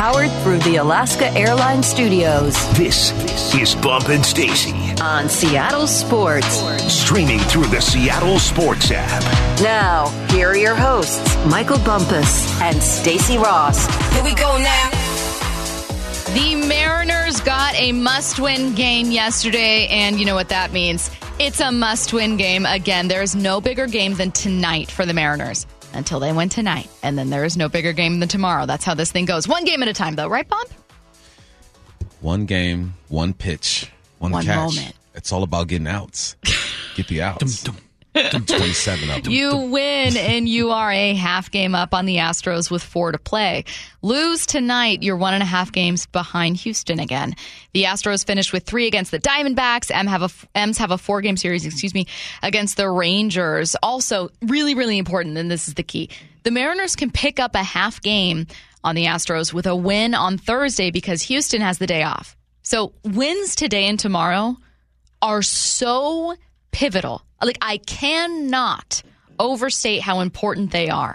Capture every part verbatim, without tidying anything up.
powered through the Alaska Airlines Studios. This is Bump and Stacy on Seattle Sports. Streaming through the Seattle Sports app. Now, here are your hosts, Michael Bumpus and Stacy Ross. Here we go now. The Mariners got a must-win game yesterday, and you know what that means. It's a must-win game. Again, there is no bigger game than tonight for the Mariners until they win tonight. And then there is no bigger game than tomorrow. That's how this thing goes. One game at a time, though. Right, Bob? One game, one pitch, one, one catch. moment. It's all about getting outs. Get the outs. twenty-seven of them. You win, and you are a half game up on the Astros with four to play. Lose tonight, you're one and a half games behind Houston again. The Astros finished with three against the Diamondbacks. M have a, M's have a four-game series, excuse me, against the Rangers. Also, really, really important, and this is the key. The Mariners can pick up a half game on the Astros with a win on Thursday because Houston has the day off. So wins today and tomorrow are so pivotal. Like, I cannot overstate how important they are.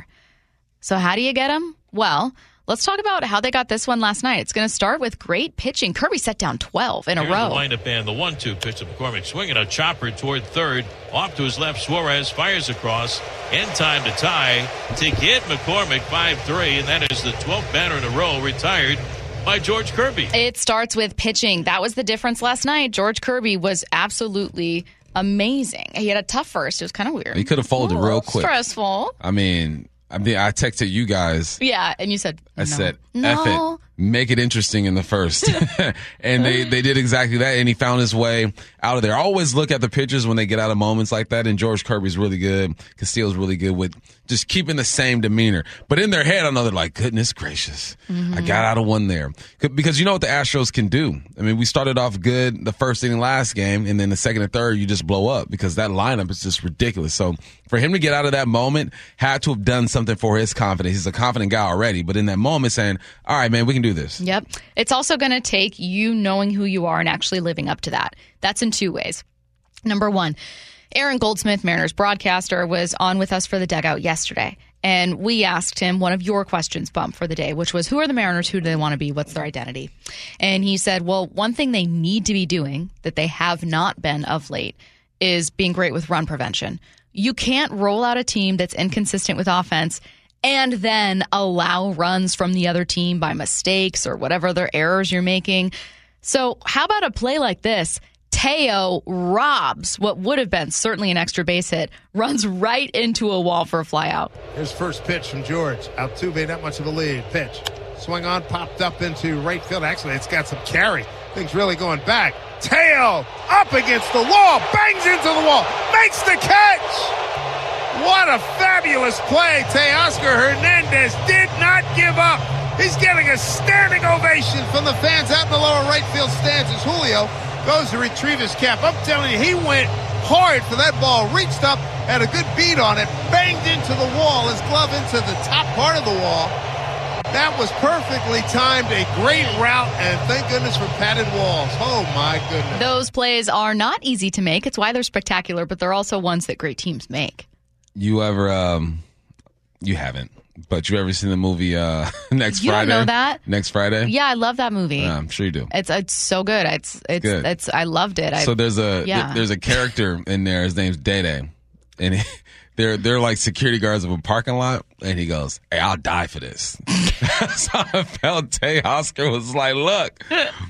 So how do you get them? Well, let's talk about how they got this one last night. It's going to start with great pitching. Kirby set down twelve in a Here's row. The windup and the one two pitch to McCormick. Swinging a chopper toward third. Off to his left. Suarez fires across. In time to tie. To get McCormick five three. And that is the twelfth batter in a row retired by George Kirby. It starts with pitching. That was the difference last night. George Kirby was absolutely amazing. He had a tough first. It was kind of weird. He could have folded real quick. Stressful. I mean, I mean, I texted you guys. Yeah, and you said, I no. said, no. F it. Make it interesting in the first. And they, they did exactly that, and he found his way out of there. I always look at the pitchers when they get out of moments like that, and George Kirby's really good. Castillo's really good with just keeping the same demeanor. But in their head, I know they're like, goodness gracious, mm-hmm. I got out of one there. Because you know what the Astros can do. I mean, we started off good the first inning last game, and then the second and third, you just blow up because that lineup is just ridiculous. So for him to get out of that moment, had to have done something for his confidence. He's a confident guy already, but in that moment saying, all right, man, we can do this. Yep. It's also going to take you knowing who you are and actually living up to that. That's in two ways. Number one, Aaron Goldsmith, Mariners broadcaster, was on with us for the dugout yesterday. And we asked him one of your questions, Bump, for the day, which was, who are the Mariners? Who do they want to be? What's their identity? And he said, well, one thing they need to be doing that they have not been of late is being great with run prevention. You can't roll out a team that's inconsistent with offense and then allow runs from the other team by mistakes or whatever other errors you're making. So how about a play like this? Teo robs what would have been certainly an extra base hit, runs right into a wall for a fly out. Here's first pitch from George. Altuve, not much of a lead. Pitch. Swung on, popped up into right field. Actually, it's got some carry. Things really going back. Teo up against the wall. Bangs into the wall. Makes the catch. What a fabulous play. Teoscar Hernandez did not give up. He's getting a standing ovation from the fans out in the lower right field stands as Julio goes to retrieve his cap. I'm telling you, he went hard for that ball, reached up, had a good beat on it, banged into the wall, his glove into the top part of the wall. That was perfectly timed, a great route, and thank goodness for padded walls. Oh, my goodness. Those plays are not easy to make. It's why they're spectacular, but they're also ones that great teams make. You ever, um, you haven't, but you ever seen the movie uh, Next you Friday? You don't know that? Next Friday? Yeah, I love that movie. Yeah, I'm sure you do. It's it's so good. It's it's good. it's I loved it. I, so there's a yeah. there, there's a character in there. His name's Dede, and he, they're they're like security guards of a parking lot, and he goes, "Hey, I'll die for this." So I felt Teoscar was like, "Look,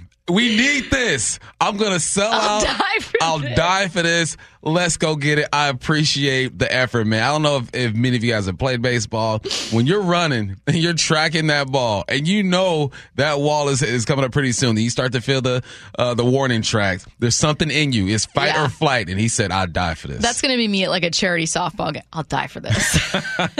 we need this. I'm gonna sell I'll out. Die for I'll this. die for this. Let's go get it." I appreciate the effort, man. I don't know if, if many of you guys have played baseball. When you're running and you're tracking that ball, and you know that wall is is coming up pretty soon, then you start to feel the uh, the warning tracks. There's something in you. It's fight yeah. or flight. And he said, "I'll die for this." That's going to be me at like a charity softball game. I'll die for this.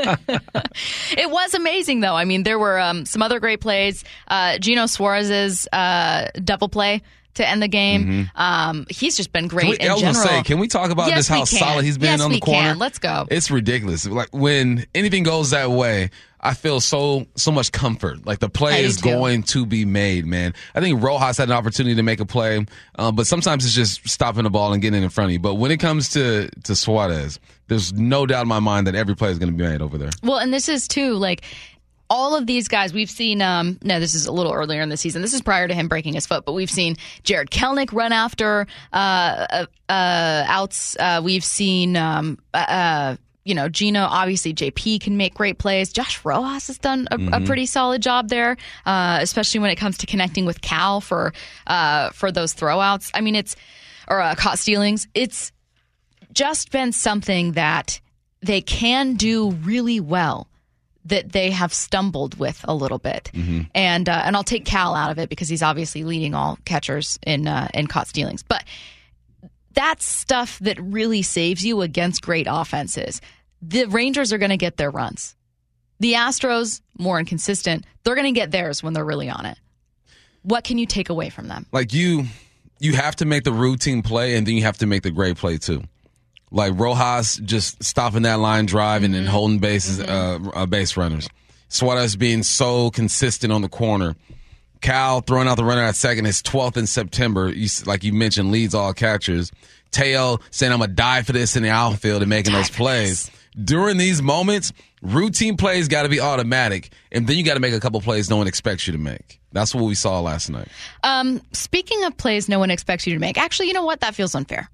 It was amazing, though. I mean, there were um, some other great plays. Uh, Gino Suarez's uh, double play to end the game. Mm-hmm. Um, he's just been great Can we, in I was general. Gonna say, can we talk about yes, just how we can. solid he's been yes, on the we corner? Can. Let's go. It's ridiculous. Like when anything goes that way, I feel so so much comfort. Like the play is too. going to be made, man. I think Rojas had an opportunity to make a play, um, but sometimes it's just stopping the ball and getting it in front of you. But when it comes to to Suarez, there's no doubt in my mind that every play is going to be made over there. Well, and this is too like. all of these guys, we've seen, um, no, this is a little earlier in the season. This is prior to him breaking his foot, but we've seen Jared Kelnick run after uh, uh, outs. Uh, we've seen, um, uh, you know, Gino, obviously J P can make great plays. Josh Rojas has done a, mm-hmm. a pretty solid job there, uh, especially when it comes to connecting with Cal for uh, for those throwouts. I mean, it's, or uh, caught stealings. It's just been something that they can do really well, that they have stumbled with a little bit. Mm-hmm. And uh, and I'll take Cal out of it because he's obviously leading all catchers in uh, in caught stealings. But that's stuff that really saves you against great offenses. The Rangers are going to get their runs. The Astros, more inconsistent, they're going to get theirs when they're really on it. What can you take away from them? Like you, you have to make the routine play, and then you have to make the great play too. Like Rojas just stopping that line drive and then holding bases, mm-hmm. uh, uh, base runners. Suarez being so consistent on the corner. Cal throwing out the runner at second, his twelfth in September. You, like you mentioned, leads all catchers. Teo saying, I'm going to die for this in the outfield and making die those plays. During these moments, routine plays got to be automatic, and then you got to make a couple plays no one expects you to make. That's what we saw last night. Um, speaking of plays no one expects you to make, actually, you know what? That feels unfair.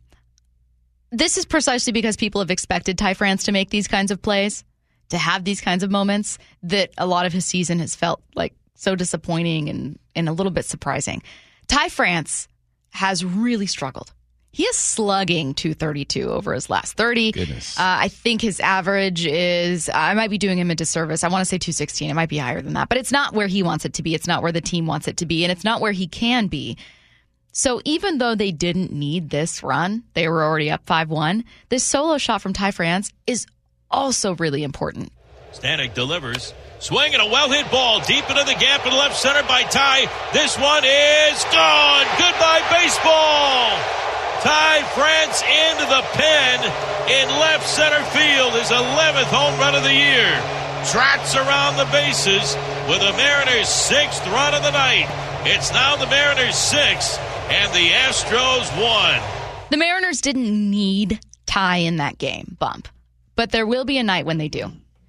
This is precisely because people have expected Ty France to make these kinds of plays, to have these kinds of moments, that a lot of his season has felt like so disappointing and, and a little bit surprising. Ty France has really struggled. He is slugging two thirty-two over his last thirty. Goodness. Uh, I think his average is, I might be doing him a disservice. I want to say two sixteen. It might be higher than that, but it's not where he wants it to be. It's not where the team wants it to be, and it's not where he can be. So even though they didn't need this run, they were already up five one, this solo shot from Ty France is also really important. Stanek delivers. Swing and a well-hit ball deep into the gap in left center by Ty. This one is gone. Goodbye, baseball. Ty France into the pen in left center field. His eleventh home run of the year. Trots around the bases with the Mariners' sixth run of the night. It's now the Mariners' sixth. And the Astros won. The Mariners didn't need Ty in that game, Bump. But there will be a night when they do.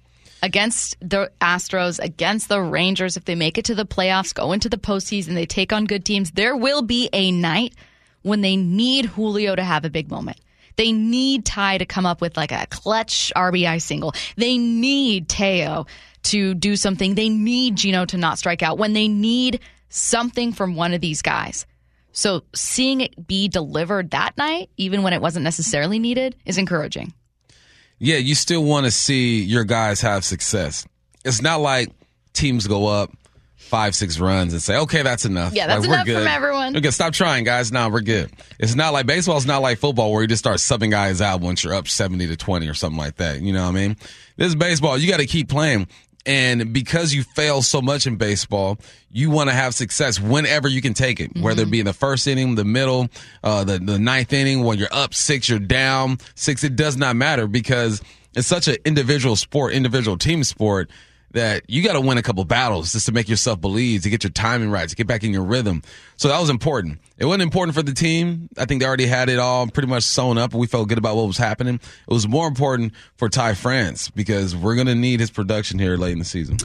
Against the Astros, against the Rangers, if they make it to the playoffs, go into the postseason, they take on good teams, there will be a night when they need Julio to have a big moment. They need Ty to come up with like a clutch R B I single. They need Teo to do something. They need Gino to not strike out. When they need something from one of these guys. So seeing it be delivered that night, even when it wasn't necessarily needed, is encouraging. Yeah, you still want to see your guys have success. It's not like teams go up five, six runs and say, okay, that's enough. Yeah, that's like, enough we're good. from everyone. Okay, stop trying, guys. Now we're good. It's not like baseball's not like football where you just start subbing guys out once you're up seventy to twenty or something like that. You know what I mean? This is baseball. You got to keep playing. And because you fail so much in baseball, you want to have success whenever you can take it, mm-hmm. whether it be in the first inning, the middle, uh, the, the ninth inning, when you're up six, you're down six. It does not matter because it's such an individual sport, individual team sport, that you got to win a couple battles just to make yourself believe, to get your timing right, to get back in your rhythm. So that was important. It wasn't important for the team. I think they already had it all pretty much sewn up. We felt good about what was happening. It was more important for Ty France because we're going to need his production here late in the season.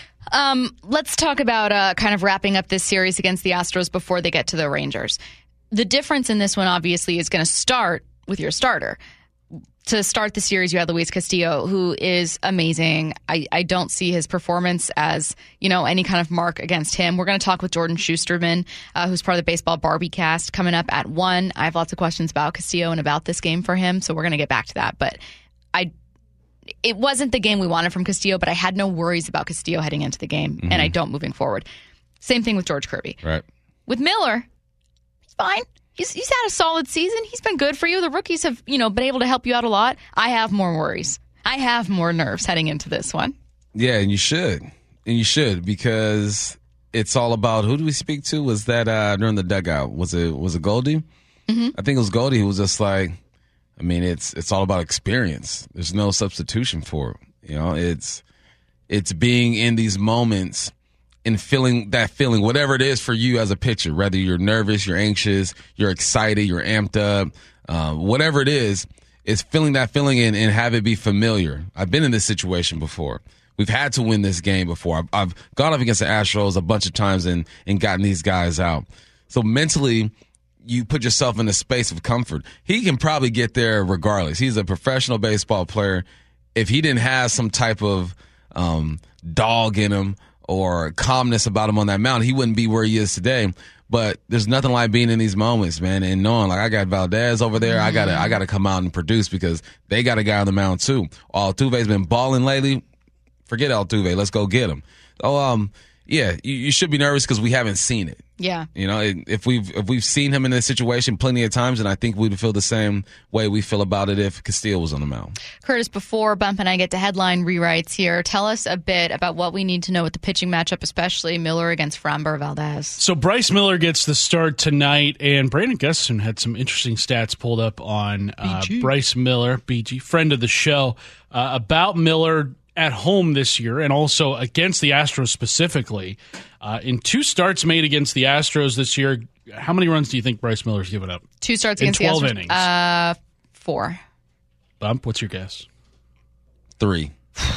Um, let's talk about uh, kind of wrapping up this series against the Astros before they get to the Rangers. The difference in this one, obviously, is going to start with your starter. To start the series, you have Luis Castillo, who is amazing. I, I don't see his performance as, you know, any kind of mark against him. We're going to talk with Jordan Schusterman, uh, who's part of the Baseball Barbie cast, coming up at one. I have lots of questions about Castillo and about this game for him, so we're going to get back to that. But I, it wasn't the game we wanted from Castillo, but I had no worries about Castillo heading into the game, mm-hmm. and I don't moving forward. Same thing with George Kirby. Right. With Miller, he's fine. He's, he's had a solid season. He's been good for you. The rookies have, you know, been able to help you out a lot. I have more worries. I have more nerves heading into this one. Yeah, and you should. And you should because it's all about, who do we speak to? Was that uh, during the dugout? Was it was it Goldie? Mm-hmm. I think it was Goldie who was just like, I mean, it's it's all about experience. There's no substitution for it. You know, it's it's being in these moments and feeling that feeling, whatever it is for you as a pitcher, whether you're nervous, you're anxious, you're excited, you're amped up, uh, whatever it is, is feeling that feeling and, and have it be familiar. I've been in this situation before We've had to win this game before. I've, I've gone up against the Astros a bunch of times and, and gotten these guys out. So mentally, you put yourself in a space of comfort. He can probably get there regardless. He's a professional baseball player. If he didn't have some type of um, dog in him or calmness about him on that mound, he wouldn't be where he is today. But there's nothing like being in these moments, man, and knowing like I got Valdez over there, I gotta I gotta come out and produce because they got a guy on the mound too. Altuve's been balling lately. Forget Altuve, let's go get him. Oh, um, yeah, you, you should be nervous because we haven't seen it. Yeah, you know, if we've if we've seen him in this situation plenty of times, and I think we'd feel the same way we feel about it if Castillo was on the mound. Curtis, before Bump and I get to headline rewrites here, tell us a bit about what we need to know with the pitching matchup, especially Miller against Framber Valdez. So Bryce Miller gets the start tonight, and Brandon Gustafson had some interesting stats pulled up on uh, Bryce Miller, B G, friend of the show, uh, about Miller at home this year and also against the Astros specifically. Uh, in two starts made against the Astros this year, how many runs do you think Bryce Miller's given up? Two starts in against twelve the Astros? innings. Uh, four. Bump, what's your guess? Three.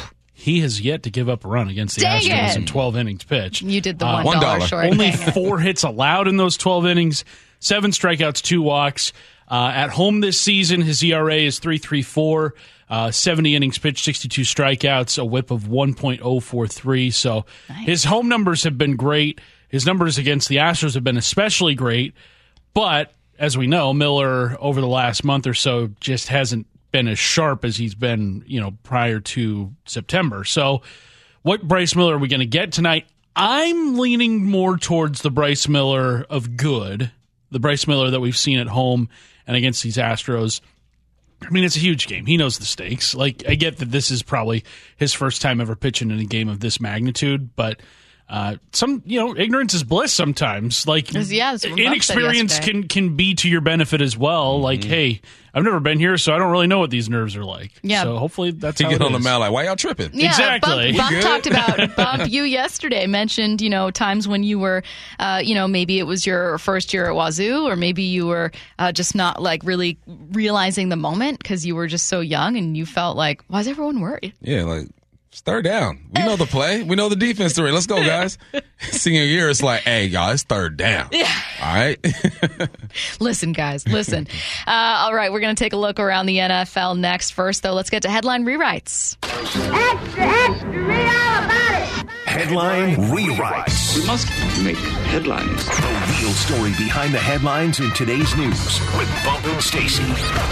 He has yet to give up a run against the Dang Astros it. in twelve innings pitched. You did the Uh, one dollar one dollar. short. Only Dang it. four hits allowed in those twelve innings, seven strikeouts, two walks. Uh, at home this season, his E R A is three point three four, uh, seventy innings pitched, sixty-two strikeouts, a whip of one point oh four three. So Nice. his home numbers have been great. His numbers against the Astros have been especially great. But as we know, Miller over the last month or so just hasn't been as sharp as he's been, you know, prior to September. So what Bryce Miller are we going to get tonight? I'm leaning more towards the Bryce Miller of good, the Bryce Miller that we've seen at home and against these Astros. I mean, it's a huge game. He knows the stakes. Like, I get that this is probably his first time ever pitching in a game of this magnitude, but uh, some, you know, ignorance is bliss sometimes. Like, Yeah, that's what Bob said inexperience yesterday. can can be to your benefit as well. Mm-hmm. Like, hey, I've never been here, so I don't really know what these nerves are like. Yeah. So hopefully that's He how get it on the is. mound like, why y'all tripping? Yeah, Exactly. Bump, Bump good? talked about Bump. You yesterday mentioned, you know, times when you were, uh, you know, maybe it was your first year at Wazoo, or maybe you were uh, just not like really realizing the moment because you were just so young and you felt like, why is everyone worried? Yeah, like, it's third down. We know the play. We know the defense story. Let's go, guys. Senior year, it's like, hey, y'all, it's third down. Yeah. All right? Listen, guys, listen. uh, all right, we're going to take a look around the N F L next. First, though, let's get to headline rewrites. Extra, extra, read all about it. Headline rewrites. We must make headlines. The real story behind the headlines in today's news with Bump and Stacy.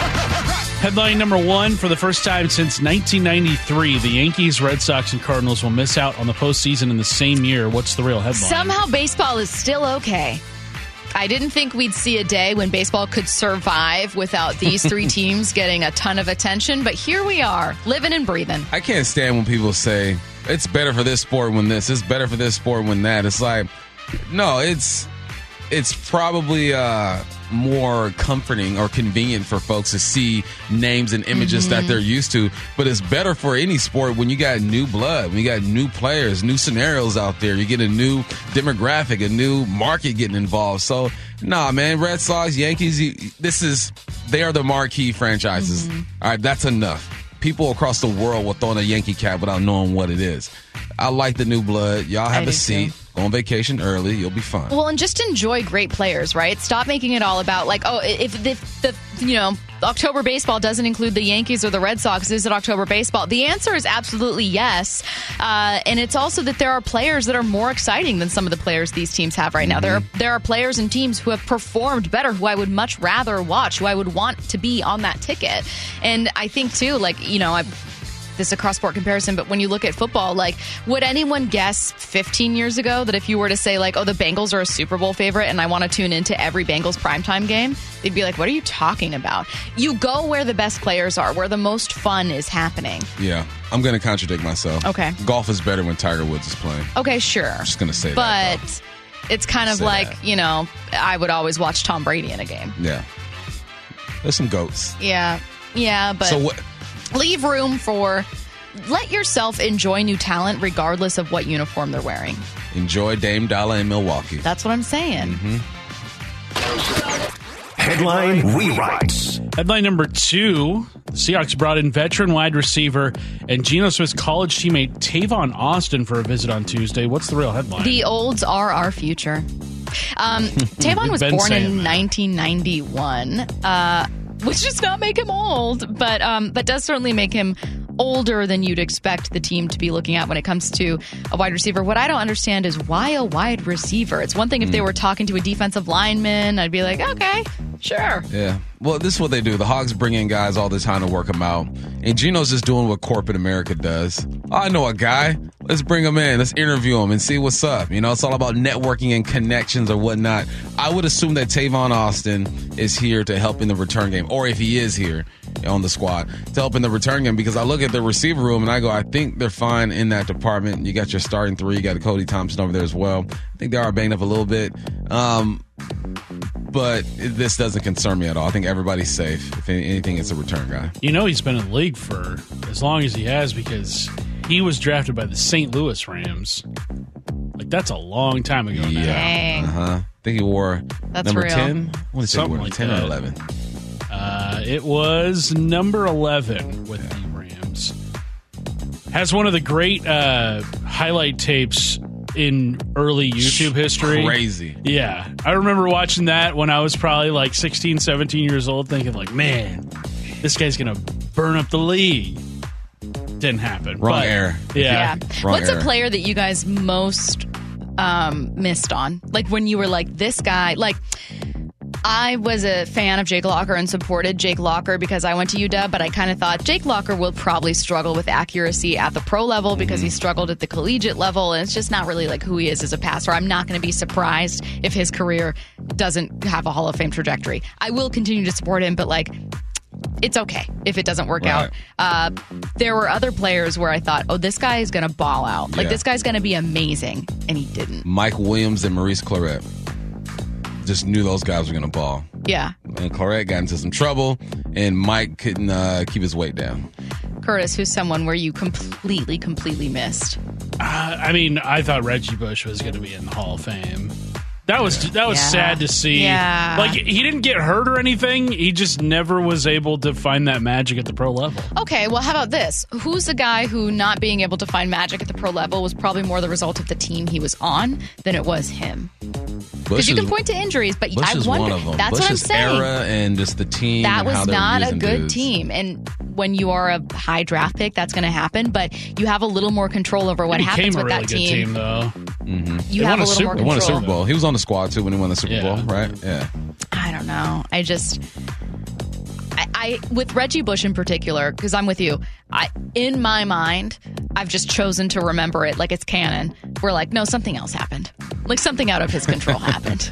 Headline number one, for the first time since nineteen ninety-three, the Yankees, Red Sox, and Cardinals will miss out on the postseason in the same year. What's the real headline? Somehow baseball is still okay. I didn't think we'd see a day when baseball could survive without these three teams getting a ton of attention, but here we are, living and breathing. I can't stand when people say, it's better for this sport when this, it's better for this sport when that. It's like, no, it's it's probably uh, more comforting or convenient for folks to see names and images Mm-hmm. that they're used to. But it's better for any sport when you got new blood, when you got new players, new scenarios out there. You get a new demographic, a new market getting involved. So, nah, man, Red Sox, Yankees, you, this is, they are the marquee franchises. Mm-hmm. All right, that's enough. People across the world will throw on a Yankee cap without knowing what it is. I like the new blood. Y'all have I a do seat. too. Go on vacation early. You'll be fine. Well, and just enjoy great players, right? Stop making it all about like, oh, if, if the, you know, October baseball doesn't include the Yankees or the Red Sox, is it October baseball? The answer is absolutely yes. Uh, and it's also that there are players that are more exciting than some of the players these teams have right now. There are, there are players and teams who have performed better, who I would much rather watch, who I would want to be on that ticket. And I think, too, like, you know, I this is a cross-sport comparison, but when you look at football, like, would anyone guess fifteen years ago that if you were to say, like, oh, the Bengals are a Super Bowl favorite and I want to tune into every Bengals primetime game, they'd be like, what are you talking about? You go where the best players are, where the most fun is happening. Yeah, I'm going to contradict myself. Okay. Golf is better when Tiger Woods is playing. Okay, sure. I'm just going to say but that. But it's kind of Say like, that. you know, I would always watch Tom Brady in a game. Though. Yeah. There's some goats. Yeah. Yeah, but So what? leave room for... Let yourself enjoy new talent regardless of what uniform they're wearing. Enjoy Dame Dollar in Milwaukee. That's what I'm saying. Mm-hmm. Headline Rewrites. Headline number two, the Seahawks brought in veteran wide receiver and Geno Smith's college teammate Tavon Austin for a visit on Tuesday. What's the real headline? The olds are our future. Um, Tavon was born in that. nineteen ninety-one, uh, which does not make him old, but um, but does certainly make him older than you'd expect the team to be looking at when it comes to a wide receiver. What I don't understand is why a wide receiver? It's one thing if mm. they were talking to a defensive lineman, I'd be like, okay, sure. Yeah. Well, this is what they do. The Hogs bring in guys all the time to work them out. And Geno's just doing what corporate America does. Oh, I know a guy. Let's bring him in. Let's interview him and see what's up. You know, it's all about networking and connections or whatnot. I would assume that Tavon Austin is here to help in the return game, or if he is here on the squad, to help in the return game, because I look at the receiver room and I go, I think they're fine in that department. You got your starting three. You got Cody Thompson over there as well. I think they are banged up a little bit. Um, but this doesn't concern me at all. I think everybody's safe. If anything, it's a return guy. You know, he's been in the league for as long as he has because he was drafted by the Saint Louis Rams. Like, that's a long time ago now. Yeah. Uh-huh. I think he wore that's number real. ten. I want to say he wore like ten that. or eleven. Uh, it was number eleven with the Rams. Has one of the great uh, highlight tapes in early YouTube history. Crazy. Yeah. I remember watching that when I was probably like sixteen, seventeen years old, thinking like, man, this guy's going to burn up the league. Didn't happen. Wrong but, error. Yeah. yeah. Wrong What's error. a player that you guys most um, missed on? Like when you were like, this guy, like, I was a fan of Jake Locker and supported Jake Locker because I went to U W, but I kind of thought Jake Locker will probably struggle with accuracy at the pro level because mm-hmm. he struggled at the collegiate level, and it's just not really like who he is as a passer. I'm not going to be surprised if his career doesn't have a Hall of Fame trajectory. I will continue to support him, but like, it's okay if it doesn't work right. out. Uh, there were other players where I thought, oh, this guy is going to ball out. Like, yeah. this guy's going to be amazing, and he didn't. Mike Williams and Maurice Claret. Just knew those guys were going to ball. Yeah. And Claret got into some trouble, and Mike couldn't uh, keep his weight down. Curtis, who's someone where you completely, completely missed? Uh, I mean, I thought Reggie Bush was going to be in the Hall of Fame. That was yeah. that was yeah. sad to see. Yeah. Like, he didn't get hurt or anything. He just never was able to find that magic at the pro level. Okay, well, how about this? Who's the guy who not being able to find magic at the pro level was probably more the result of the team he was on than it was him? Because you can point to injuries, but Bush I is wonder. One of them. That's Bush's what I'm saying. Era and just the team. That and how was they were not a using good dudes. team, and when you are a high draft pick, that's going to happen. But you have a little more control over what he happens became with a really that good team. team, though. Mm-hmm. You They have won a a little Super- more They control. won a Super Bowl. He was on the squad too when he won the Super Yeah. Bowl, right? Yeah. I don't know. I just, I, I with Reggie Bush in particular, because I'm with you. I, in my mind, I've just chosen to remember it like it's canon. We're like, no, something else happened. Like something out of his control happened.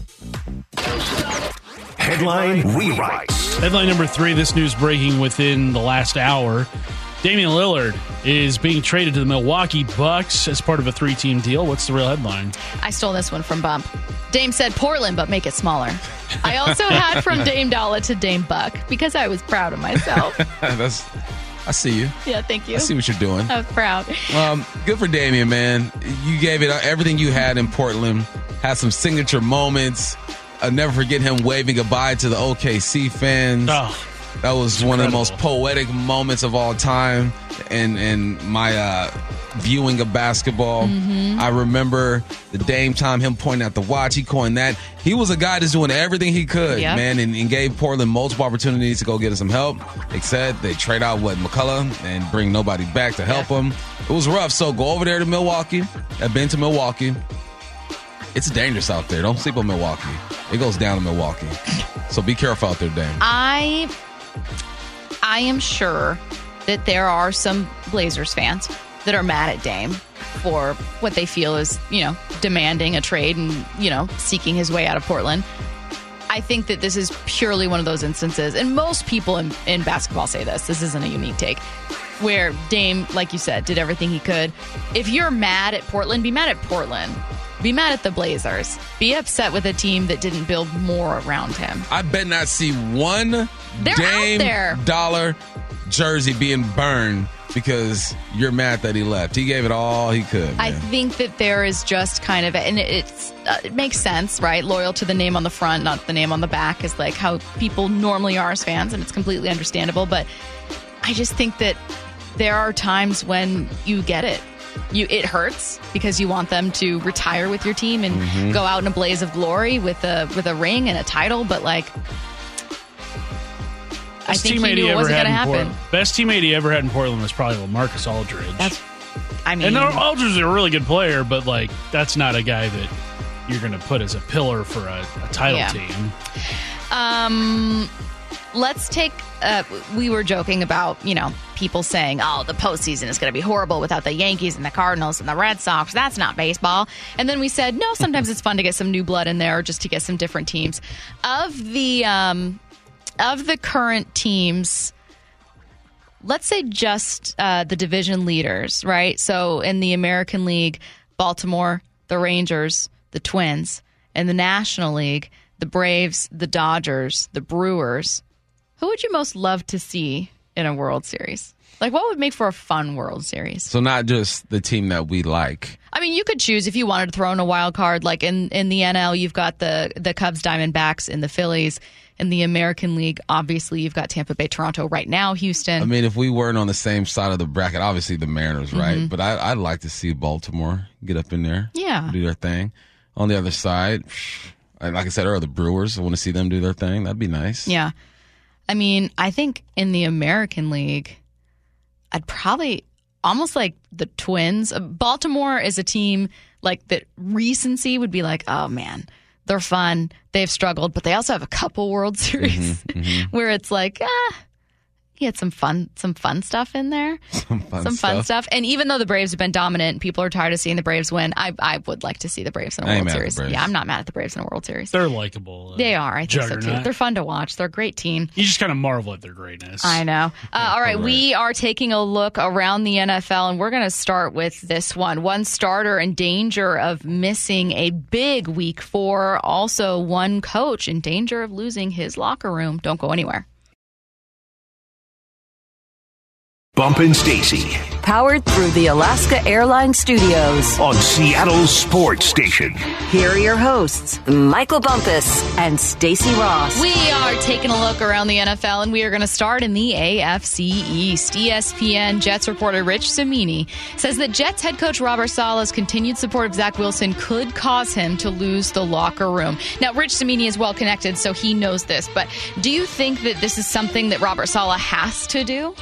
Headline Rewrites. Headline number three, this news breaking within the last hour. Damian Lillard is being traded to the Milwaukee Bucks as part of a three-team deal. What's the real headline? I stole this one from Bump. Dame said Portland, but make it smaller. I also had from Dame Dollar to Dame Buck because I was proud of myself. That's. I see you. Yeah, thank you. I see what you're doing. I was proud. Um, good for Damian, man. You gave it everything you had in Portland. Had some signature moments. I'll never forget him waving goodbye to the O K C fans. Oh, that was one incredible. of the most poetic moments of all time in, in my uh, viewing of basketball. Mm-hmm. I remember the Dame time, him pointing at the watch. He coined that. He was a guy that's doing everything he could, yep. man, and, and gave Portland multiple opportunities to go get some help. Except they trade out, what, McCullough and bring nobody back to help yeah. him. It was rough. So go over there to Milwaukee. I've been to Milwaukee. It's dangerous out there. Don't sleep on Milwaukee. It goes down in Milwaukee. So be careful out there, Dame. I, I am sure that there are some Blazers fans that are mad at Dame for what they feel is, you know, demanding a trade and, you know, seeking his way out of Portland. I think that this is purely one of those instances, and most people in, in basketball say this. This isn't a unique take. Where Dame, like you said, did everything he could. If you're mad at Portland, be mad at Portland. Be mad at the Blazers. Be upset with a team that didn't build more around him. I bet not see one They're Dame out there. Dollar jersey being burned because you're mad that he left. He gave it all he could. I Man. think that there is just kind of, and it's uh, it makes sense, right? Loyal to the name on the front, not the name on the back, is like how people normally are as fans, and it's completely understandable. But I just think that there are times when you get it. You it hurts because you want them to retire with your team and mm-hmm. go out in a blaze of glory with a with a ring and a title, but like. I Best think he teammate knew he it ever wasn't had going to in happen. Portland. Best teammate he ever had in Portland was probably LaMarcus Aldridge. That's, I mean, and Aldridge is a really good player, but like that's not a guy that you're going to put as a pillar for a, a title yeah. team. Um, let's take. Uh, we were joking about you know people saying, "Oh, the postseason is going to be horrible without the Yankees and the Cardinals and the Red Sox." That's not baseball. And then we said, "No, sometimes it's fun to get some new blood in there, or just to get some different teams." Of the um, of the current teams. Let's say just uh, the division leaders, right? So in the American League, Baltimore, the Rangers, the Twins. In the National League, the Braves, the Dodgers, the Brewers. Who would you most love to see in a World Series? Like, what would make for a fun World Series? So not just the team that we like. I mean, you could choose if you wanted to throw in a wild card. Like in, in the N L, you've got the, the Cubs, Diamondbacks, and the Phillies. In the American League, obviously, you've got Tampa Bay, Toronto right now, Houston. I mean, if we weren't on the same side of the bracket, obviously the Mariners, right? Mm-hmm. But I, I'd like to see Baltimore get up in there, Yeah. do their thing. On the other side, like I said earlier, the Brewers, I want to see them do their thing. That'd be nice. Yeah. I mean, I think in the American League, I'd probably almost like the Twins. Baltimore is a team like that recency would be like, oh, man. They're fun. They've struggled, but they also have a couple World Series mm-hmm, mm-hmm. where it's like, ah, you had some fun, some fun stuff in there, some fun, some fun stuff. stuff. And even though the Braves have been dominant, and people are tired of seeing the Braves win. I, I would like to see the Braves in a I ain't World mad at Series. the Braves. Yeah, I'm not mad at the Braves in a World Series. They're likable. Uh, They are. I think so too. juggernaut. They're fun to watch. They're a great team. You just kind of marvel at their greatness. I know. Uh, all right, right. we are taking a look around the N F L, and we're going to start with this one. One starter in danger of missing a big week four. Also, one coach in danger of losing his locker room. Don't go anywhere. Bumpin' Stacy Powered through the Alaska Airlines Studios. on Seattle's sports station. Here are your hosts, Michael Bumpus and Stacy Ross. We are taking a look around the N F L, and we are going to start in the A F C East. E S P N Jets reporter Rich Cimini says that Jets head coach Robert Saleh's continued support of Zach Wilson could cause him to lose the locker room. Now, Rich Cimini is well connected, so he knows this, but do you think that this is something that Robert Saleh has to do?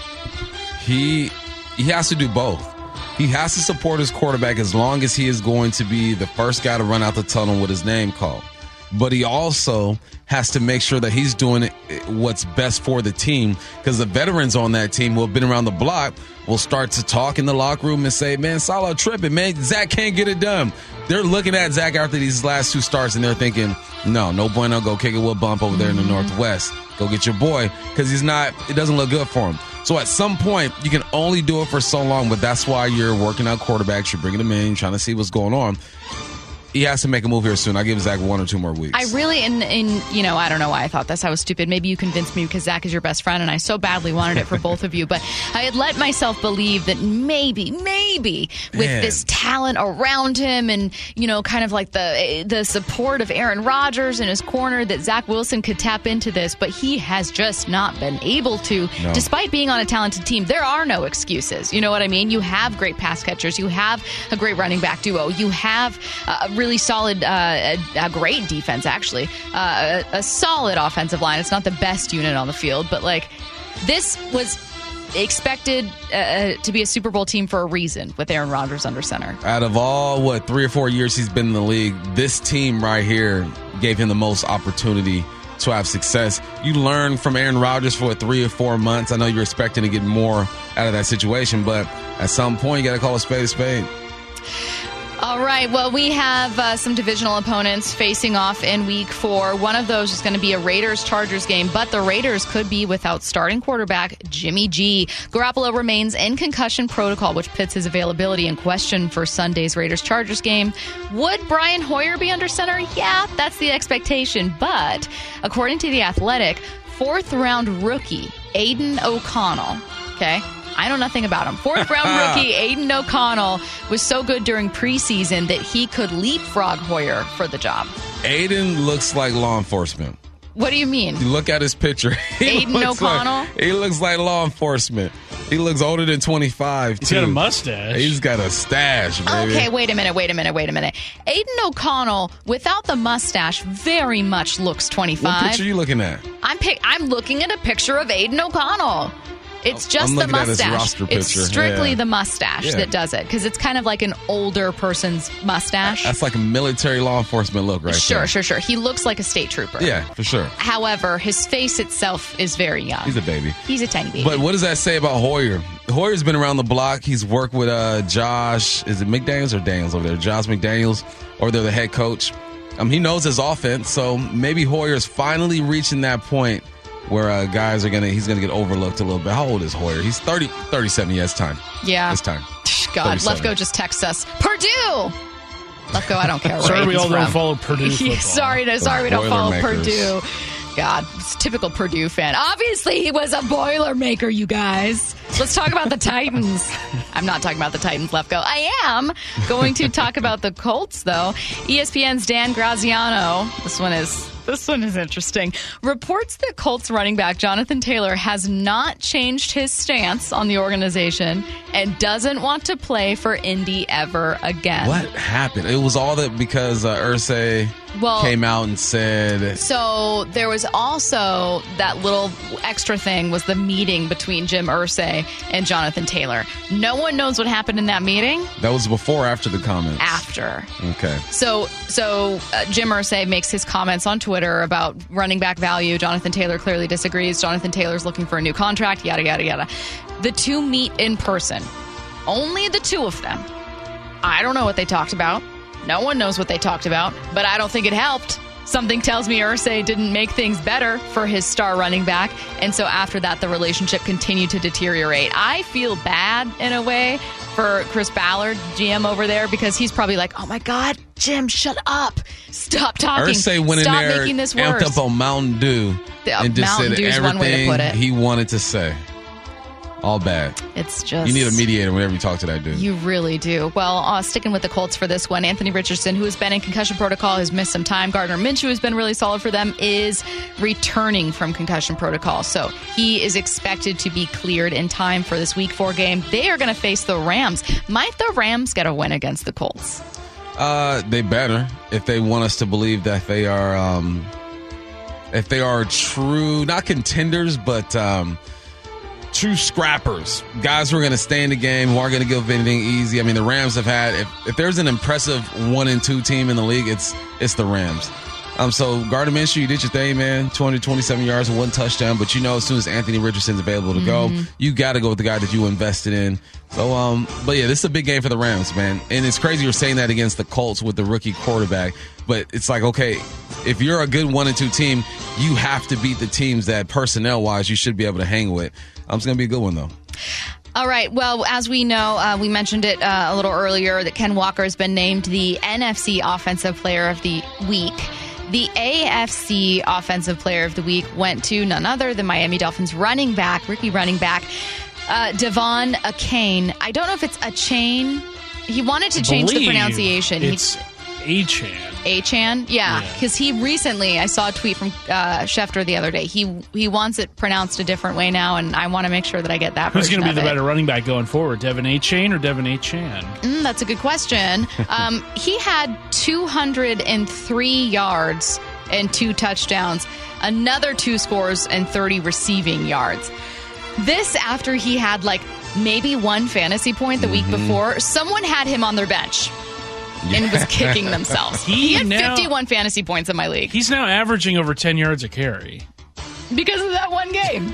He he has to do both. He has to support his quarterback as long as he is going to be the first guy to run out the tunnel with his name called. But he also has to make sure that he's doing it, what's best for the team, because the veterans on that team who have been around the block will start to talk in the locker room and say, man, Saleh tripping, man. Zach can't get it done. They're looking at Zach after these last two starts, and they're thinking, no, no bueno, go kick it with Bump over there in the Northwest. Go get your boy, because he's not, it doesn't look good for him. So at some point, you can only do it for so long, but that's why you're working out quarterbacks, you're bringing them in, you're trying to see what's going on. He has to make a move here soon. I give Zach one or two more weeks. I really, in, in you know, I don't know why I thought this. I was stupid. Maybe you convinced me because Zach is your best friend, and I so badly wanted it for both of you. But I had let myself believe that maybe, maybe with Man. this talent around him, and you know, kind of like the the support of Aaron Rodgers in his corner, that Zach Wilson could tap into this. But he has just not been able to, No. despite being on a talented team. There are no excuses. You know what I mean? You have great pass catchers. You have a great running back duo. You have a really solid, uh, a, a great defense, actually. Uh, a, a solid offensive line. It's not the best unit on the field, but like this was expected uh, to be a Super Bowl team for a reason with Aaron Rodgers under center. Out of all, what, three or four years he's been in the league, this team right here gave him the most opportunity to have success. You learn from Aaron Rodgers for what, three or four months. I know you're expecting to get more out of that situation, but at some point you got to call a spade a spade. All right, well, we have uh, some divisional opponents facing off in week four. One of those is going to be a Raiders-Chargers game, but the Raiders could be without starting quarterback Jimmy G. Garoppolo remains in concussion protocol, which puts his availability in question for Sunday's Raiders-Chargers game. Would Brian Hoyer be under center? Yeah, that's the expectation, but according to The Athletic, fourth-round rookie Aiden O'Connell, okay, I know nothing about him. Fourth round rookie Aiden O'Connell was so good during preseason that he could leapfrog Hoyer for the job. Aiden looks like law enforcement. What do you mean? You look at his picture. He Aiden looks O'Connell? Like, he looks like law enforcement. He looks older than twenty-five, He's too. got a mustache. He's got a stash, baby. Okay, wait a minute, wait a minute, wait a minute. Aiden O'Connell, without the mustache, very much looks twenty-five. What picture are you looking at? I'm pic- I'm looking at a picture of Aiden O'Connell. It's just I'm the looking at his mustache. roster It's picture. strictly Yeah. the mustache Yeah. that does it because it's kind of like an older person's mustache. That's like a military law enforcement look right sure, there. sure, sure. He looks like a state trooper. Yeah, for sure. However, his face itself is very young. He's a baby. He's a tiny baby. But what does that say about Hoyer? Hoyer's been around the block. He's worked with uh, Josh. Is it McDaniels or Daniels over there? Josh McDaniels, or they're the head coach. Um, he knows his offense, so maybe Hoyer's finally reaching that point where uh, guys are gonna. He's gonna get overlooked a little bit. How old is Hoyer? He's thirty, thirty-seven. Yeah, it's time. yeah. It's time. God, thirty-seven. Lefko just texts us. Purdue! Lefko, I don't care where Sorry we he's all from. don't follow Purdue football. sorry, no, sorry we don't follow Boilermakers. Purdue. God, it's a typical Purdue fan. Obviously, he was a Boilermaker, you guys. Let's talk about the Titans. I'm not talking about the Titans, Lefko. I am going to talk about the Colts, though. E S P N's Dan Graziano, this one is this one is interesting, reports that Colts running back Jonathan Taylor has not changed his stance on the organization and doesn't want to play for Indy ever again. What happened? It was all that because uh, Irsay Well- came out and said. So there was also that little extra thing was the meeting between Jim Irsay and Jonathan Taylor. No one knows what happened in that meeting That was before or after the comments? after. Okay. So so uh, Jim Irsay makes his comments on Twitter about running back value. Jonathan Taylor clearly disagrees. Jonathan Taylor's looking for a new contract, yada, yada, yada. The two meet in person. Only the two of them. I don't know what they talked about. No one knows what they talked about, but I don't think it helped. Something tells me Irsay didn't make things better for his star running back, and so after that, the relationship continued to deteriorate. I feel bad, in a way, for Chris Ballard, G M over there, because he's probably like, oh my God, Jim, shut up. Stop talking. Irsay went Stop in there, making this amped worse. up on Mountain Dew, The- and just Mountain said Dew's one way to everything put it. he wanted to say. All bad. It's just... You need a mediator whenever you talk to that dude. You really do. Well, uh, sticking with the Colts for this one, Anthony Richardson, who has been in concussion protocol, has missed some time. Gardner Minshew has been really solid for them, is returning from concussion protocol. So he is expected to be cleared in time for this week four game. They are going to face the Rams. Might the Rams get a win against the Colts? Uh, they better if they want us to believe that they are, um, if they are true, not contenders, but um, true scrappers, guys who are going to stay in the game, who aren't going to give anything easy. I mean, the Rams have had, if, if there's an impressive one and two team in the league, it's it's the Rams. Um, so Gardner Minshew, you did your thing, man. two hundred twenty-seven yards and one touchdown. But you know, as soon as Anthony Richardson's available to Mm-hmm. go, you got to go with the guy that you invested in. So, um, but yeah, this is a big game for the Rams, man. And it's crazy you're saying that against the Colts with the rookie quarterback. But it's like, okay, if you're a good one and two team, you have to beat the teams that personnel wise you should be able to hang with. Um, it's going to be a good one though. All right. Well, as we know, uh, we mentioned it uh, a little earlier that Ken Walker has been named the N F C Offensive Player of the Week. The A F C Offensive Player of the Week went to none other than Miami Dolphins running back, rookie running back, uh, Devon Achane. I don't know if it's Achane. He wanted to change the Believe pronunciation. He- It's Achan. Achan, yeah, Yeah. because he recently, I saw a tweet from uh, Schefter the other day. He he wants it pronounced a different way now, and I want to make sure that I get that. Who's going going to be the better running back going forward, Devon Achane or Devon Achan? Mm, that's a good question. Um, he had two hundred three yards and two touchdowns, another two scores and thirty receiving yards. This after he had like maybe one fantasy point the week before. Someone had him on their bench and was kicking themselves. He He had now- fifty-one fantasy points in my league He's now averaging over ten yards a carry. because of that one game.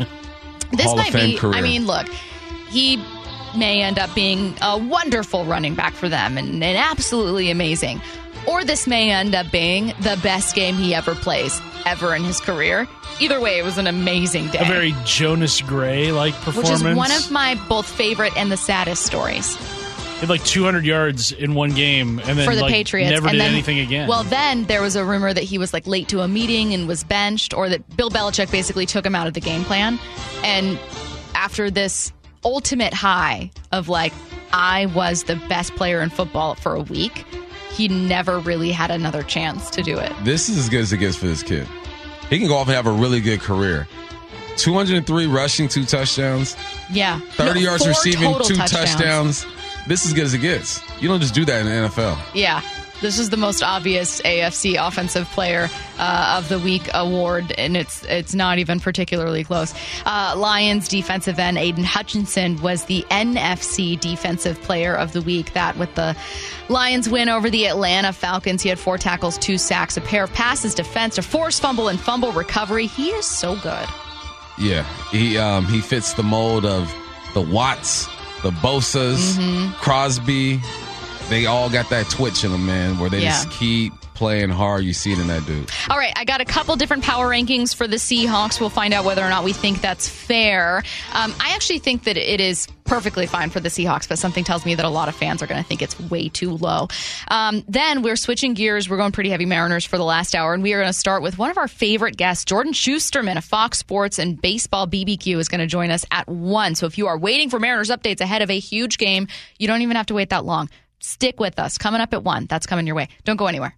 This Hall of might Fame be, career. I mean, look, he may end up being a wonderful running back for them and, and absolutely amazing. Or this may end up being the best game he ever plays, ever in his career. Either way, it was an amazing day. A very Jonas Gray-like which performance. is one of my both favorite and the saddest stories. He had like two hundred yards in one game and then For the like, Patriots. never and did then, anything again. Well, then there was a rumor that he was like late to a meeting and was benched, or that Bill Belichick basically took him out of the game plan. And after this ultimate high of like, I was the best player in football for a week, he never really had another chance to do it. This is as good as it gets for this kid. He can go off and have a really good career. two hundred three rushing, two touchdowns. Yeah. thirty No, yards four receiving, total two touchdowns. touchdowns. This is as good as it gets. You don't just do that in the N F L. Yeah. This is the most obvious A F C Offensive Player uh, of the Week award, and it's it's not even particularly close. Uh, Lions defensive end Aiden Hutchinson was the N F C Defensive Player of the Week. That with the Lions win over the Atlanta Falcons. He had four tackles, two sacks, a pair of passes, defense, a forced fumble, and fumble recovery. He is so good. Yeah, he um, he fits the mold of the Watts, the Bosas, Mm-hmm. Crosby. They all got that twitch in them, man, where they Yeah. just keep playing hard. You see it in that dude. All right, I got a couple different power rankings for the Seahawks. We'll find out whether or not we think that's fair. Um, I actually think that it is perfectly fine for the Seahawks, but something tells me that a lot of fans are going to think it's way too low. Um, then we're switching gears. We're going pretty heavy Mariners for the last hour, and we are going to start with one of our favorite guests, Jordan Schusterman of Fox Sports and Baseball B B Q is going to join us at one. So if you are waiting for Mariners updates ahead of a huge game, you don't even have to wait that long. Stick with us. Coming up at one. That's coming your way. Don't go anywhere.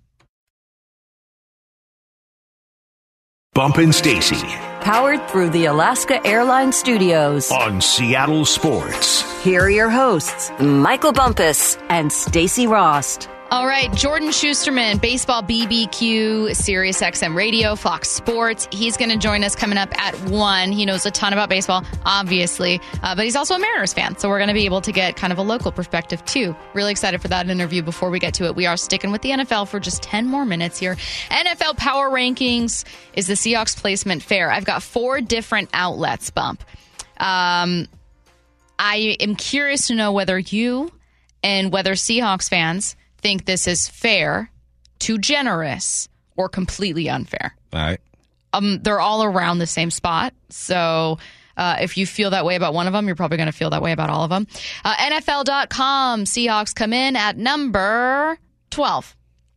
Bumpin' Stacy Powered through the Alaska Airlines Studios. on Seattle Sports. Here are your hosts, Michael Bumpus and Stacy Rost. All right, Jordan Schusterman, Baseball B B Q, Sirius X M Radio, Fox Sports. He's going to join us coming up at one. He knows a ton about baseball, obviously, uh, but he's also a Mariners fan, so we're going to be able to get kind of a local perspective, too. Really excited for that interview. Before we get to it, we are sticking with the N F L for just ten more minutes here. N F L Power Rankings. Is the Seahawks placement fair? I've got four different outlets, Bump. Um, I am curious to know whether you and whether Seahawks fans think this is fair, too generous, or completely unfair. All right. Um, they're all around the same spot. So uh, if you feel that way about one of them, you're probably going to feel that way about all of them. Uh, N F L dot com, Seahawks come in at number twelve.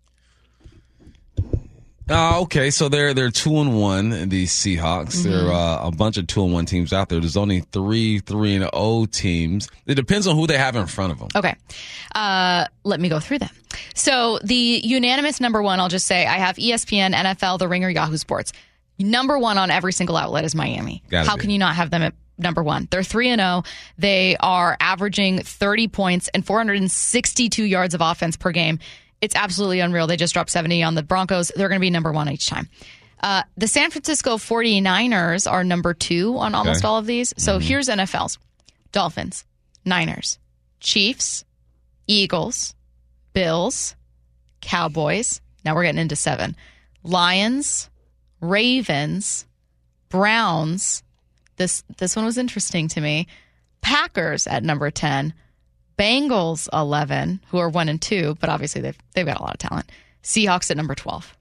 Uh, okay, so they're they're two and one. These Seahawks. Mm-hmm. There are uh, a bunch of two and one teams out there. There's only three three and oh teams. It depends on who they have in front of them. Okay. Uh, let me go through them. So the unanimous number one, I'll just say, I have E S P N, N F L, The Ringer, Yahoo Sports. Number one on every single outlet is Miami. Gotta How be. can you not have them at number one? They're three and oh. They are averaging thirty points and four hundred sixty-two yards of offense per game. It's absolutely unreal. They just dropped seventy on the Broncos. They're going to be number one each time. Uh, the San Francisco forty-niners are number two on almost Okay. all of these. So here's N F L's. Dolphins, Niners, Chiefs, Eagles, Bills, Cowboys. Now we're getting into seven. Lions, Ravens, Browns. This this one was interesting to me. Packers at number ten. Bengals eleven, who are one and two, but obviously they've they've got a lot of talent. Seahawks at number twelve.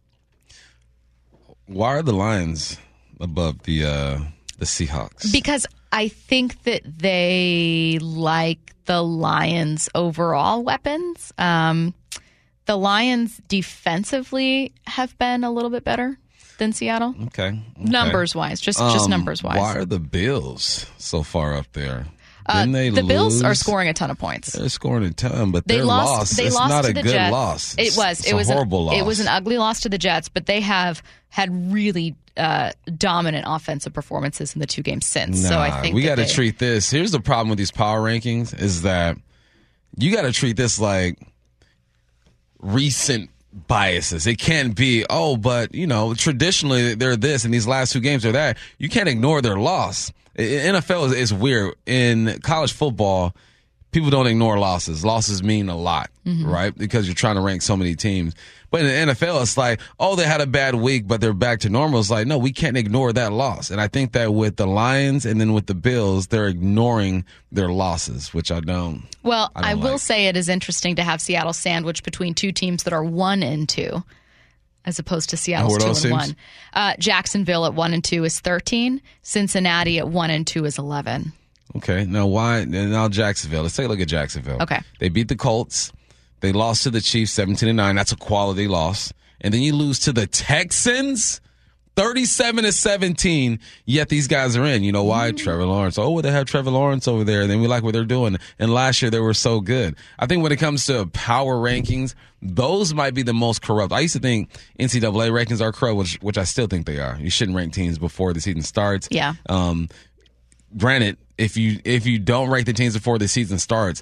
Why are the Lions above the uh, the Seahawks? Because I think that they like the Lions' overall weapons. Um, the Lions defensively have been a little bit better than Seattle. Okay, okay. Numbers wise, just just Um, numbers wise. Why are the Bills so far up there? Uh, Didn't they the Bills lose? are scoring a ton of points. They're scoring a ton, but They their lost. loss. They it's lost not to a the good Jets. loss. It was. It's it a was horrible an, loss. It was an ugly loss to the Jets, but they have had really uh, dominant offensive performances in the two games since. Nah, so I think we got to treat this. Here's the problem with these power rankings is that you got to treat this like recent biases. It can't be, oh, but, you know, traditionally they're this and these last two games are that. You can't ignore their loss. I- N F L is, is weird. In college football, people don't ignore losses. Losses mean a lot, right? Because you're trying to rank so many teams. But in the N F L, it's like, oh, they had a bad week, but they're back to normal. It's like, no, we can't ignore that loss. And I think that with the Lions and then with the Bills, they're ignoring their losses, which I don't. Well, I I, don't will like. say it is interesting to have Seattle sandwiched between two teams that are one and two, as opposed to Seattle's Who are two and those teams? one. Uh, Jacksonville at one and two is thirteen. Cincinnati at one and two is eleven. Okay, now why? Now Jacksonville. Let's take a look at Jacksonville. Okay. They beat the Colts. They lost to the Chiefs seventeen to nine. That's a quality loss. And then you lose to the Texans. thirty-seven to seventeen, yet these guys are in. You know why? Mm-hmm. Trevor Lawrence. Oh, well, they have Trevor Lawrence over there, and then we like what they're doing. And last year, they were so good. I think when it comes to power rankings, those might be the most corrupt. I used to think N C double A rankings are corrupt, which, which I still think they are. You shouldn't rank teams before the season starts. Yeah. Um, granted, if you if you don't rank the teams before the season starts,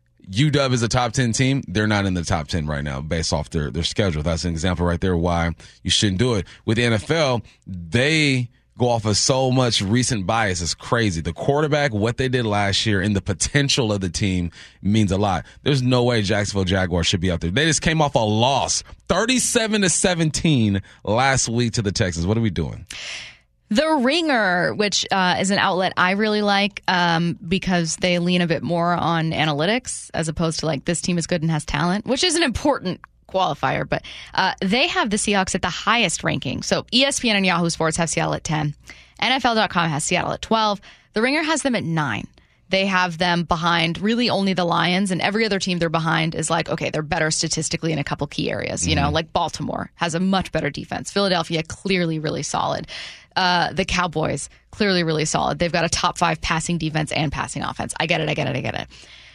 U W is a top ten team. They're not in the top ten right now based off their, their schedule. That's an example right there why you shouldn't do it. With the N F L, they go off of so much recent bias. It's crazy. The quarterback, what they did last year, and the potential of the team means a lot. There's no way Jacksonville Jaguars should be out there. They just came off a loss, thirty-seven to seventeen last week to the Texans. What are we doing? The Ringer, which uh, is an outlet I really like um, because they lean a bit more on analytics as opposed to like this team is good and has talent, which is an important qualifier. But uh, they have the Seahawks at the highest ranking. So E S P N and Yahoo Sports have Seattle at ten. N F L dot com has Seattle at twelve. The Ringer has them at nine. They have them behind really only the Lions, and every other team they're behind is like, okay, they're better statistically in a couple key areas. You mm-hmm. know, like Baltimore has a much better defense. Philadelphia, clearly really solid. Uh, the Cowboys, clearly really solid. They've got a top five passing defense and passing offense. I get it, I get it, I get it.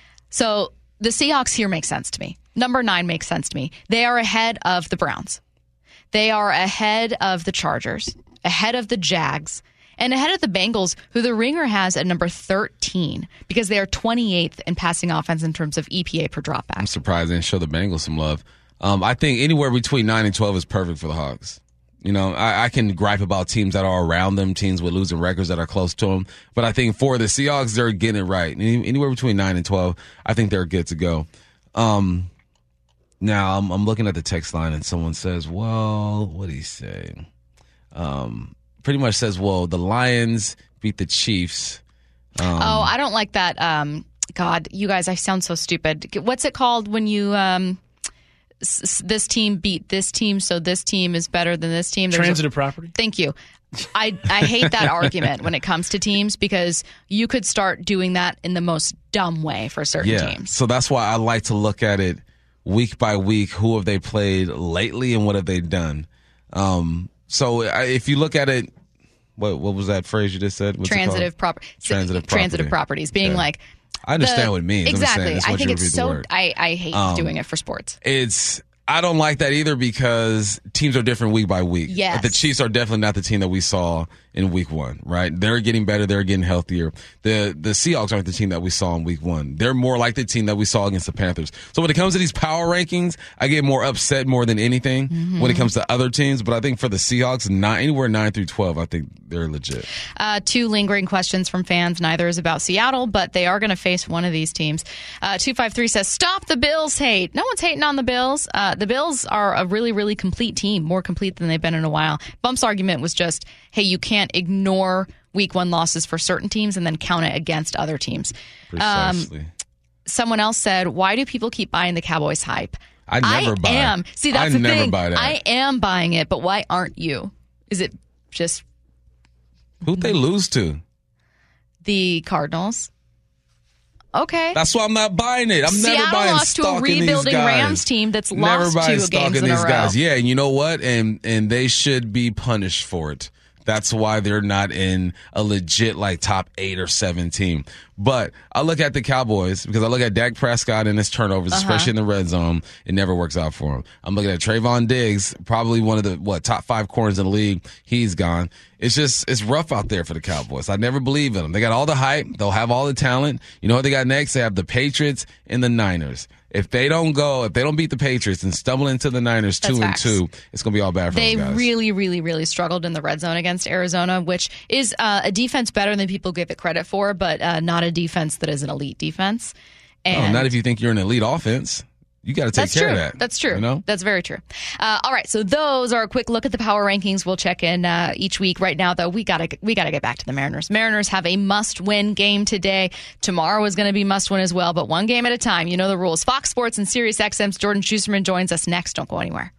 So the Seahawks here make sense to me. Number nine makes sense to me. They are ahead of the Browns. They are ahead of the Chargers, ahead of the Jags, and ahead of the Bengals, who the Ringer has at number thirteen because they are twenty-eighth in passing offense in terms of E P A per dropback. I'm surprised they didn't show the Bengals some love. Um, I think anywhere between nine and twelve is perfect for the Hawks. You know, I, I can gripe about teams that are around them, teams with losing records that are close to them. But I think for the Seahawks, they're getting it right. Any, anywhere between nine and twelve, I think they're good to go. Um, now, I'm, I'm looking at the text line, and someone says, well, what did he say? Um, pretty much says, well, the Lions beat the Chiefs. Um, oh, I don't like that. Um, God, you guys, I sound so stupid. What's it called when you... Um this team beat this team, so this team is better than this team. There's Transitive a, property. Thank you. I, I hate that argument when it comes to teams because you could start doing that in the most dumb way for certain yeah, teams. So that's why I like to look at it week by week. Who have they played lately and what have they done? Um, so if you look at it, what what was that phrase you just said? What's transitive property. Transitive property. Transitive properties being okay. like. I understand the, what it means. Exactly. I think it's so. Word. I, I hate um, doing it for sports. It's. I don't like that either because teams are different week by week. Yes. The Chiefs are definitely not the team that we saw in week one, right? They're getting better. They're getting healthier. The the Seahawks aren't the team that we saw in week one. They're more like the team that we saw against the Panthers. So when it comes to these power rankings, I get more upset more than anything mm-hmm. when it comes to other teams. But I think for the Seahawks, nine, anywhere nine through twelve, I think they're legit. Uh, two lingering questions from fans. Neither is about Seattle, but they are going to face one of these teams. Uh, two five three says, stop the Bills hate. No one's hating on the Bills. Uh, the Bills are a really, really complete team, more complete than they've been in a while. Bump's argument was just, hey, you can't ignore week one losses for certain teams and then count it against other teams. Precisely. Um, someone else said, why do people keep buying the Cowboys hype? I never I buy am. it. See, that's I the never thing. Buy that. I am buying it, but why aren't you? Is it just who'd they lose to? The Cardinals. Okay. That's why I'm not buying it. I'm Seattle never buying lost to a stock in these rebuilding guys. Rams team that's never lost buying two stock games in in a these row. guys. Yeah, and you know what? And and they should be punished for it. That's why they're not in a legit like top eight or seven team. But I look at the Cowboys because I look at Dak Prescott and his turnovers, uh-huh. especially in the red zone. It never works out for him. I'm looking at Trayvon Diggs, probably one of the what top five corners in the league. He's gone. It's just it's rough out there for the Cowboys. I never believe in them. They got all the hype. They'll have all the talent. You know what they got next? They have the Patriots and the Niners. If they don't go, if they don't beat the Patriots and stumble into the Niners two and two, it's going to be all bad for they those guys. They really, really, really struggled in the red zone against Arizona, which is uh, a defense better than people give it credit for, but uh, not a defense that is an elite defense. And no, not if you think you're an elite offense. You got to take That's care true. of that. That's true. You know? That's very true. Uh, all right, so those are a quick look at the power rankings. We'll check in uh, each week. Right now, though, we gotta we gotta get back to the Mariners. Mariners have a must-win game today. Tomorrow is going to be must-win as well, but one game at a time. You know the rules. Fox Sports and Sirius X M's Jordan Schusterman joins us next. Don't go anywhere.